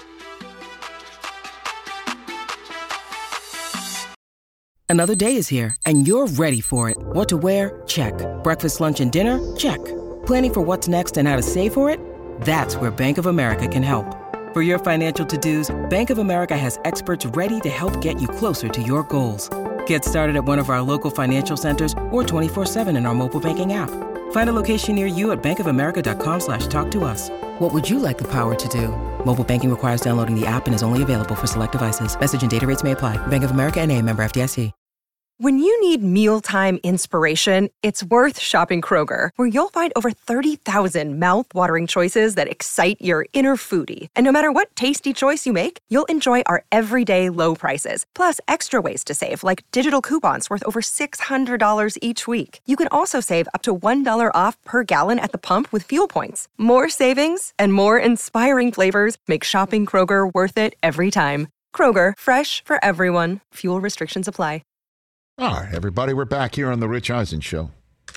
Another day is here, and you're ready for it. What to wear? Check. Breakfast, lunch, and dinner? Check. Planning for what's next and how to save for it? That's where Bank of America can help. For your financial to-dos, Bank of America has experts ready to help get you closer to your goals. Get started at one of our local financial centers or twenty-four seven in our mobile banking app. Find a location near you at bankofamerica.com slash talk to us. What would you like the power to do? Mobile banking requires downloading the app and is only available for select devices. Message and data rates may apply. Bank of America N A, member F D I C. When you need mealtime inspiration, it's worth shopping Kroger, where you'll find over thirty thousand mouth-watering choices that excite your inner foodie. And no matter what tasty choice you make, you'll enjoy our everyday low prices, plus extra ways to save, like digital coupons worth over six hundred dollars each week. You can also save up to one dollar off per gallon at the pump with fuel points. More savings and more inspiring flavors make shopping Kroger worth it every time. Kroger, fresh for everyone. Fuel restrictions apply. All right, everybody, we're back here on the Rich Eisen Show.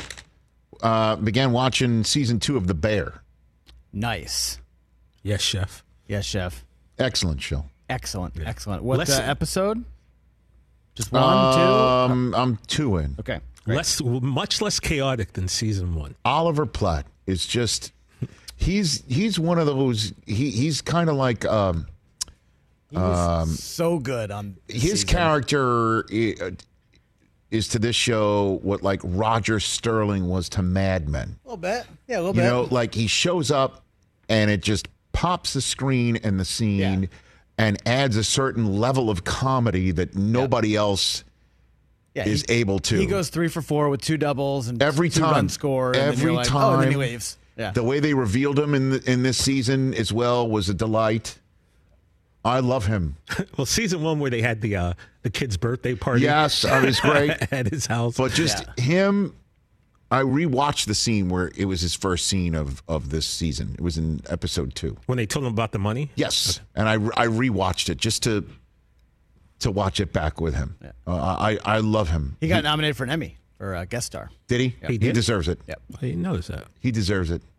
Uh, began watching season two of The Bear. Nice. Yes, chef. Yes, chef. Excellent show. Excellent. Yeah. Excellent. What Less, uh, episode? Just one, um, two? I'm two in. Okay. Great. Less, much less chaotic than season one. Oliver Platt is just, he's he's one of those, he he's kind of like, um, he was um, so good on his season. character is, is to this show what like Roger Sterling was to Mad Men. A little bit. Yeah, a little you bit. You know, like he shows up and it just pops the screen and the scene yeah. and adds a certain level of comedy that nobody yeah. else yeah, is he, able to. He goes three for four with two doubles and every two time, run score. And every like, time. Oh, and then he waves. Yeah. The way they revealed him in the, in this season as well was a delight. I love him. Well, season one where they had the uh, the kid's birthday party. Yes, that was great. At his house. But just yeah. him, I rewatched the scene where it was his first scene of, of this season. It was in episode two. When they told him about the money? Yes. Okay. And I, I rewatched it just to to watch it back with him. Yeah. Uh, I, I love him. He got he, nominated for an Emmy for a guest star. Did he? Yep. He, did? he deserves it. Yep. I didn't notice that. He deserves it.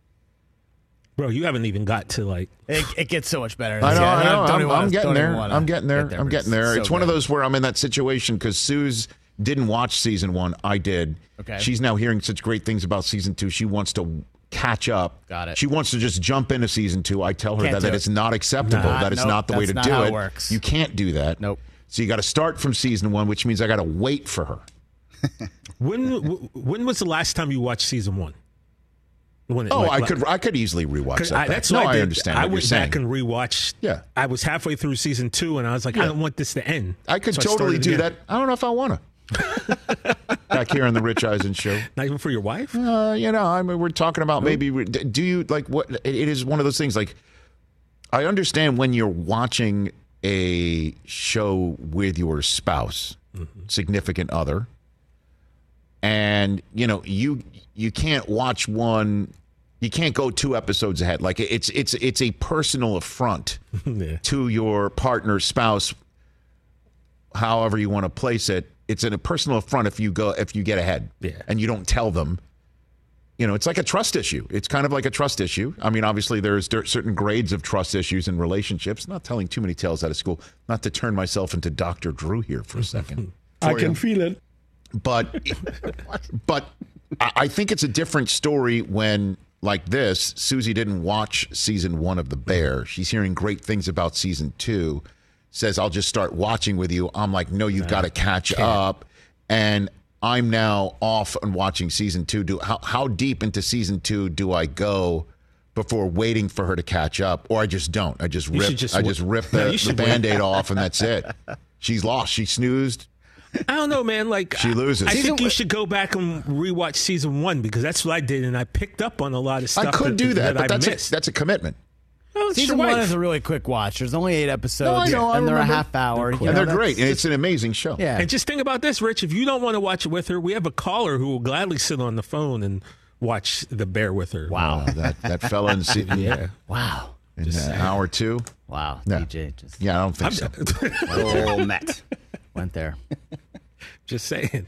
Bro, you haven't even got to like. It, it gets so much better. I know, I know. I I'm, wanna, I'm getting there. I'm getting there. Get there I'm getting there. It's, it's so one good. of those where I'm in that situation because Suze didn't watch season one. I did. Okay. She's now hearing such great things about season two. She wants to catch up. Got it. She wants to just jump into season two. I tell her Can't that, that it. it's not acceptable. Nah, that it's nope, not the way to not do how it. it works. You can't do that. Nope. So you got to start from season one, which means I got to wait for her. when when was the last time you watched season one? When it, oh, like, I could I could easily rewatch that. I, that's no, what I, did. I understand. I what went you're back saying. and rewatched. Yeah, I was halfway through season two, and I was like, yeah. I don't want this to end. I could so totally I do again. that. I don't know if I want to. Back here on the Rich Eisen Show. Not even for your wife? Uh, you know, I mean, we're talking about maybe. Do you like what? It is one of those things. Like, I understand when you're watching a show with your spouse, mm-hmm. significant other, and you know you you can't watch one. You can't go two episodes ahead. Like it's it's it's a personal affront yeah. to your partner, spouse, however you want to place it. It's a personal affront if you go if you get ahead yeah. and you don't tell them. You know, it's like a trust issue. It's kind of like a trust issue. I mean, obviously there's certain grades of trust issues in relationships. Not telling too many tales out of school. Not to turn myself into Doctor Drew here for a second. I can you. feel it. But but I think it's a different story when. Like this, Susie didn't watch season one of The Bear. She's hearing great things about season two. Says, I'll just start watching with you. I'm like, no, you've no, got to catch can't. up. And I'm now off and watching season two. Do how, how deep into season two do I go before waiting for her to catch up? Or I just don't. I just rip, just I just rip the, no, the Band-Aid off and that's it. She's lost. She snoozed. I don't know, man. Like she loses. I think you should go back and rewatch season one because that's what I did, and I picked up on a lot of stuff. I could that, do that, that but I that's missed. a, that's a commitment. Well, season one is a really quick watch. There's only eight episodes, no, I know, and I they're remember. a half hour, they're you know, and they're great, and it's an amazing show. Yeah, and just think about this, Rich. If you don't want to watch it with her, we have a caller who will gladly sit on the phone and watch The Bear with her. Wow, uh, that that fella in season, yeah, wow, in an hour two. Wow, no. D J, just yeah, I don't think I'm so. Oh, Matt went there. Just saying.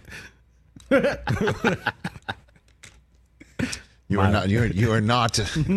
You are not. You are, you are not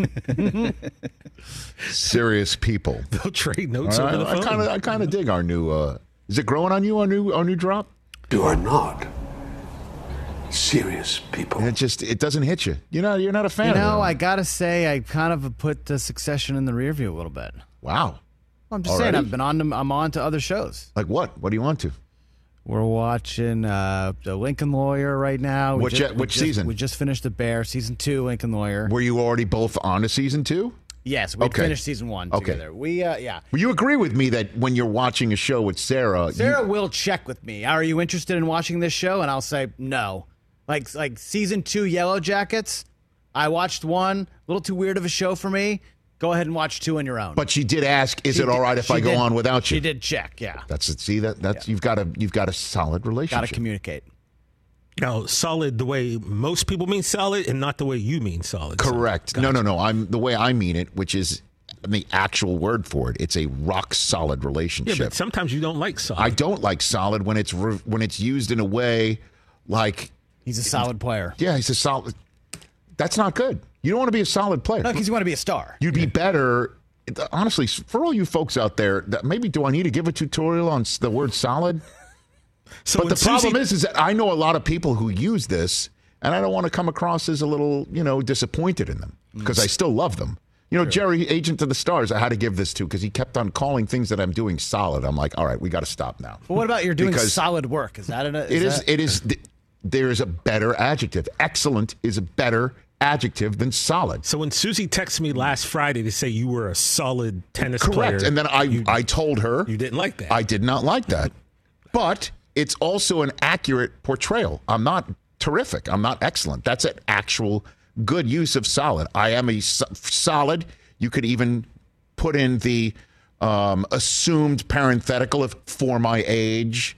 serious people. They'll trade notes right, over the I, phone. I kind of, I kind of dig our new. Uh, is it growing on you? Our new, our new drop. You are not serious people. And it just, it doesn't hit you. You know, you're not a fan. You know, of it. I gotta say, I kind of put the Succession in the rear view a little bit. Wow. Well, I'm just Already? saying, I've been on. To, I'm on to other shows. Like what? What do you want to? We're watching uh, the Lincoln Lawyer right now. We Which just, which we season? Just, we just finished The Bear, season two, Lincoln Lawyer. Were you already both on to season two? Yes, we Okay. finished season one Okay. together. We, uh, yeah. Well, you agree with me that when you're watching a show with Sarah, Sarah you, will check with me. Are you interested in watching this show? And I'll say no. Like like season two Yellow Jackets, I watched one. A little too weird of a show for me. Go ahead and watch two on your own. but she did ask, "Is She it all did- right if she I go did- on without you?" She did check. Yeah, That's it. See that that's you've got a you've got a solid relationship. got to communicate. Now, solid the way most people mean solid and not the way you mean solid. Correct. No, no, no. I'm the way I mean it, which is the actual word for it. It's a rock solid Yeah, relationship. but sometimes you don't like solid. I don't like solid when it's re- when it's used in a way like He's a solid player. yeah, he's a solid. That's not good. You don't want to be a solid player. No, because you want to be a star. You'd be better. Honestly, for all you folks out there, that maybe do I need to give a tutorial on s- the word solid? So But when the problem Susie- is, is that I know a lot of people who use this, and I don't want to come across as a little, you know, disappointed in them because I still love them. You know, Jerry, Agent of the Stars, I had to give this to because he kept on calling things that I'm doing solid. I'm like, all right, we got to stop now. But what about you're doing Because solid work? Is that an? Is It is. that- It is. There is a better adjective. Excellent is a better adjective than solid. So when Susie texted me last Friday to say you were a solid tennis player, Correct. And then I, you, I told her you didn't like that. I did not like that. But it's also an accurate portrayal. I'm not terrific. I'm not excellent. That's an actual good use of solid. I am a so- solid. You could even put in the um, assumed parenthetical of for my age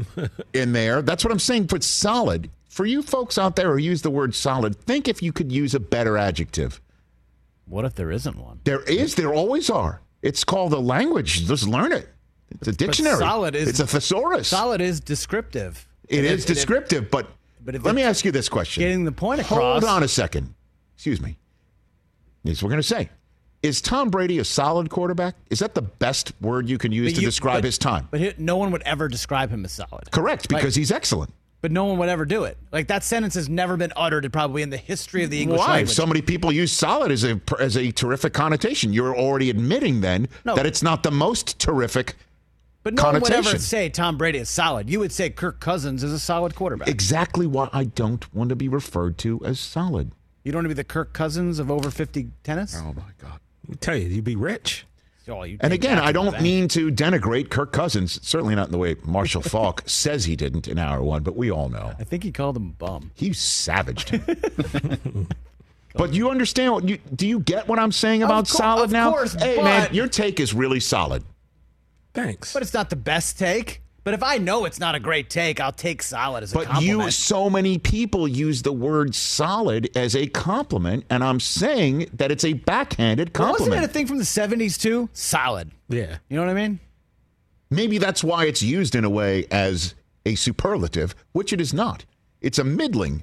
in there. That's what I'm saying. Put solid. For you folks out there who use the word solid, think if you could use a better adjective. What if there isn't one? There is. There always are. It's called a language. Just learn it. It's a dictionary. solid is- It's a thesaurus. Solid is descriptive. It And is if- and if- descriptive, but, but if let me it's ask you this question. Getting the point Hold across. on a second. Excuse me. Here's what we're going to say. Is Tom Brady a solid quarterback? Is that the best word you can use But to you- describe but- his time? But he- no one would ever describe him as solid. Correct, Like- because he's excellent. But no one would ever do it. Like that sentence has never been uttered probably in the history of the English Why? language. So many people use solid as a as a terrific connotation. You're already admitting then No. that it's not the most terrific but no one would ever connotation. say Tom Brady is solid. You would say Kirk Cousins is a solid quarterback. Exactly why I don't want to be referred to as solid. You don't want to be the Kirk Cousins of over fifty tennis? Oh my God. I tell you, you'd be rich. Oh, you And take again, that to I the don't bank. mean to denigrate Kirk Cousins. Certainly not in the way Marshall Falk says he didn't in hour one, but we all know. I think he called him a bum. He savaged him. But you understand what you do you get what I'm saying about cour- solid of now? course, hey but- man, your take is really solid. Thanks. But it's not the best take. But if I know it's not a great take, I'll take solid as a But compliment. you so many people use the word solid as a compliment, and I'm saying that it's a backhanded Well, wasn't compliment. it a thing from the seventies too? Solid. yeah. You know what I mean? Maybe that's why it's used in a way as a superlative, which it is not. It's a middling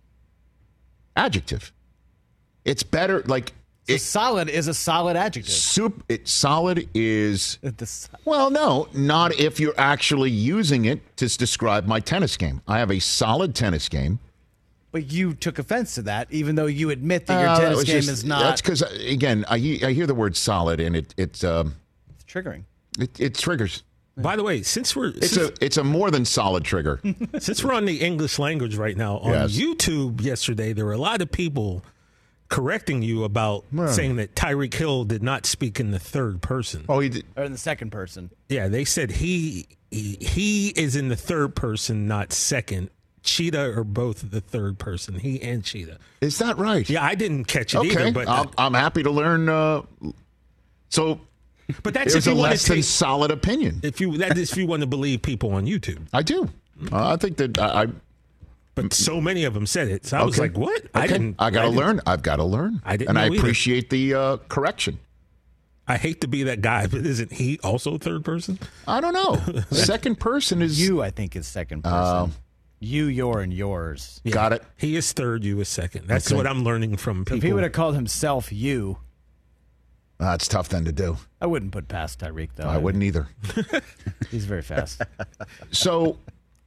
adjective. It's better, like So it, solid is a solid adjective. soup. It solid is The s- well, no, not if you're actually using it to s- describe my tennis game. I have a solid tennis game. But you took offense to that, even though you admit that your Uh, that tennis was game just- is not That's because again, I he- I hear the word solid, and it it um, it's triggering. it, it triggers. By the way, since we're It's since, a it's a more than solid trigger. since we're on the English language right now on Yes. YouTube yesterday, there were a lot of people correcting you about Right. saying that Tyreek Hill did not speak in the third person. Oh, he did. Or in the second person. Yeah, they said he, he he is in the third person, not second. Cheetah are both the third person. He and Cheetah. Is that right? Yeah, I didn't catch it Okay, either, but I'll, I'm happy to learn. Uh, so but that's there's if a you want less to than take, solid opinion. if you that is if you want to believe people on YouTube. I do. Uh, I think that I. I But so many of them said it, so I was okay. like, "What? Okay. I didn't. I got to didn't- learn. I've got to learn. I didn't and know I either. appreciate the uh, correction. I hate to be that guy, but isn't he also third person? I don't know. Second person is You, I think, is second person. Oh. you, your, and yours. got it. He is third. You is second. That's Okay. what I'm learning from people. If he would have called himself you, That's tough then to do. I wouldn't put past Tyreek, though. I wouldn't either. He's very fast. So,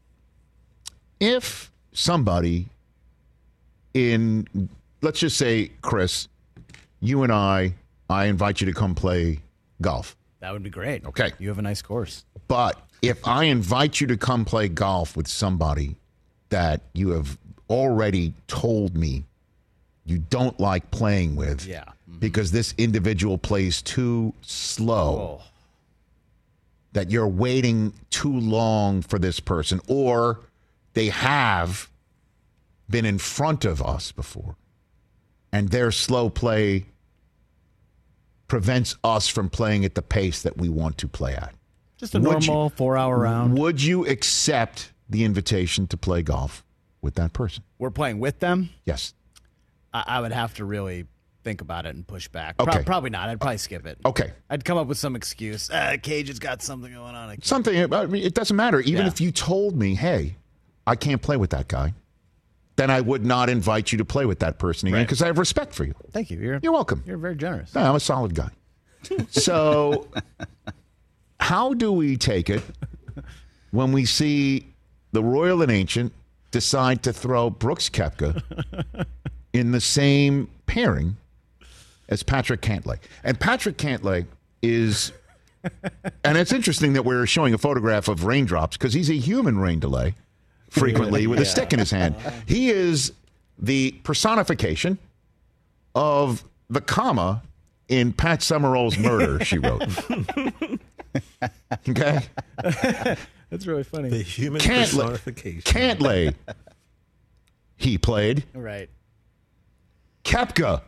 if somebody in, let's just say, Chris, you and I, I invite you to come play golf. That would be great. Okay. You have a nice course. But if I invite you to come play golf with somebody that you have already told me you don't like playing with Yeah. Mm-hmm. because this individual plays too slow, Oh. that you're waiting too long for this person, or they have been in front of us before, and their slow play prevents us from playing at the pace that we want to play at. Just a Would normal you- four-hour round. Would you accept the invitation to play golf with that person? We're playing with them. Yes. I, I would have to really think about it and push back. Pro- Okay. probably not. I'd probably skip it. Okay. I'd come up with some excuse. Uh, Cage has got something going on. I can't- Something, I mean, it doesn't matter. Even Yeah. if you told me, hey, I can't play with that guy, then I would not invite you to play with that person again Right. because I have respect for you. Thank you. You're, You're welcome. You're very generous. No, I'm a solid guy. So, how do we take it when we see the Royal and Ancient decide to throw Brooks Koepka in the same pairing as Patrick Cantlay? And Patrick Cantlay is, and it's interesting that we're showing a photograph of raindrops because he's a human rain delay frequently with a stick in his hand. He is the personification of the comma in Pat Summerall's Murder, she wrote. Okay? That's really funny. The human Cantlay, personification. Cantlay, he played. Right. Koepka,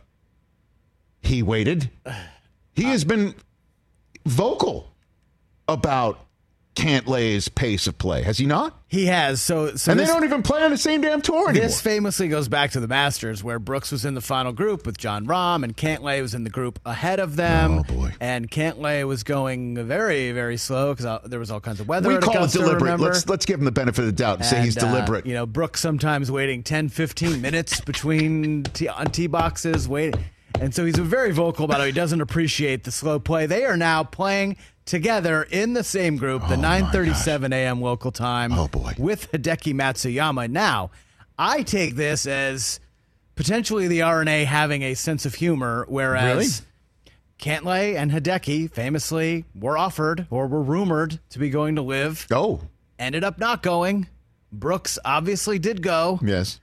he waited. He has been vocal about Cantlay's pace of play, has he not? He has. So, so and this, they don't even play on the same damn tour anymore. This famously goes back to the Masters, where Brooks was in the final group with John Rahm, and Cantlay was in the group ahead of them. Oh, boy. And Cantlay was going very, very slow because there was all kinds of weather. we at call Augusta, it deliberate. remember? Let's let's give him the benefit of the doubt and, say he's And, uh, deliberate. you know, Brooks sometimes waiting ten, fifteen minutes between tee, on tee boxes, waiting. And so he's very vocal about how he doesn't appreciate the slow play. They are now playing together in the same group, the Oh, my nine thirty-seven a.m. local time. Oh, boy. With Hideki Matsuyama. Now, I take this as potentially the R N A having a sense of humor, whereas Cantlay and Hideki famously were offered or were rumored to be going to live. Oh, Ended up not going. Brooks obviously did go. yes.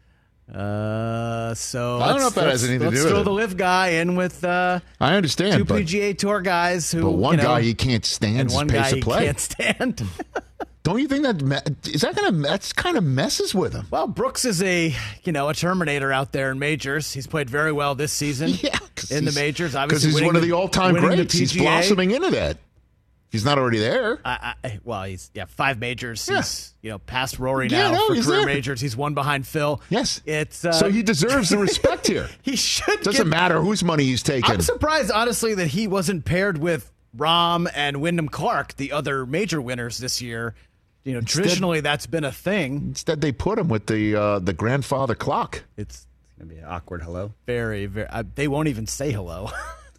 Uh, so I don't know let's- if that has let's- anything to let's do with throw it. the live guy in with uh, I understand, two but, P G A Tour guys who, but one you know, guy he can't stand and his one pace guy of he play. can't stand. Don't you think that me- is that going to that's kind of messes with him? Well, Brooks is a you know a Terminator out there in majors. He's played very well this season. Yeah, 'cause in the he's- majors, because obviously he's winning one of the- the all-time winning the greats. He's P G A. blossoming into that. He's not already there. I, I, well, he's yeah five majors. Yeah. He's you know past Rory Yeah, now no, for he's career there. majors. He's one behind Phil. Yes. It's uh, So he deserves the respect here. he should Doesn't get, matter whose money he's taking. I'm surprised, honestly, that he wasn't paired with Rahm and Wyndham Clark, the other major winners this year. You know, traditionally that's been a thing. Instead, they put him with the uh, the grandfather clock. It's Gonna be an awkward hello. very, very. Uh, they won't even say hello.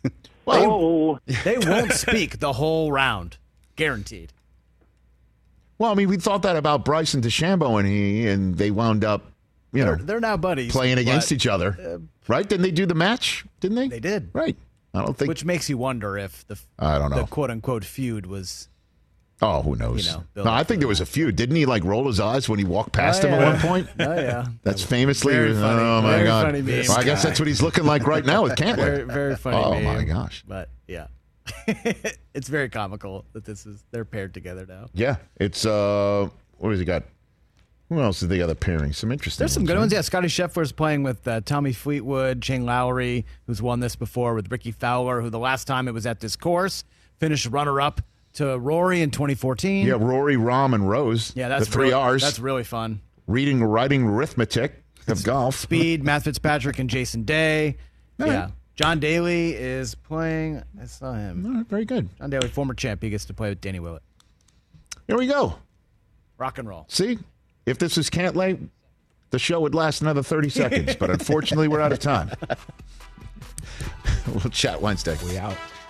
Well, They won't speak the whole round, guaranteed. well, I mean, we thought that about Bryson DeChambeau and he, and they wound up, you They're, know, they're now buddies, playing against but- each other, right? Didn't they do the match? Didn't they? They did, Right. I don't think. which makes you wonder if the I don't know. the quote unquote feud was. Oh, who knows? You know, no, build I up think to there was a feud. Didn't he like roll his eyes when he walked past Oh, him yeah. at one point? Oh yeah, That's famously. Very funny. Oh my Very god! funny meme. Well, I guess that's what he's looking like right now with Cantlay. very very funny. Oh meme. my gosh! But yeah, it's very comical that this is they're paired together now. Yeah, it's uh, what has he got? Who else is the other pairing? Some interesting. There's some good right? ones. Yeah, Scotty Scheffler's playing with uh, Tommy Fleetwood, Shane Lowry, who's won this before, with Ricky Fowler, who the last time it was at this course finished runner-up to Rory in twenty fourteen. Yeah, Rory, Rahm, and Rose. Yeah, that's the three real- R's. That's really fun. Reading, writing, arithmetic of golf. Speed, Matt Fitzpatrick, and Jason Day. All yeah. right. John Daly is playing. I saw him. All right, very good. John Daly, former champ. He gets to play with Danny Willett. Here we go. Rock and roll. See, if this was Cantlay, the show would last another thirty seconds. But unfortunately, we're out of time. We'll chat Wednesday. We out.